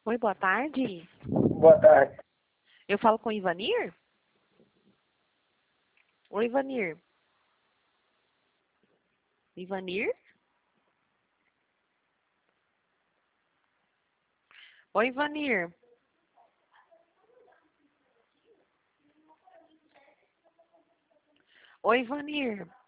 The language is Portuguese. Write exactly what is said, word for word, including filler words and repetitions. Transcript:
Oi, boa tarde. Boa tarde. Eu falo com o Ivanir? Oi, Ivanir. Ivanir? Oi, Ivanir. Oi, Ivanir.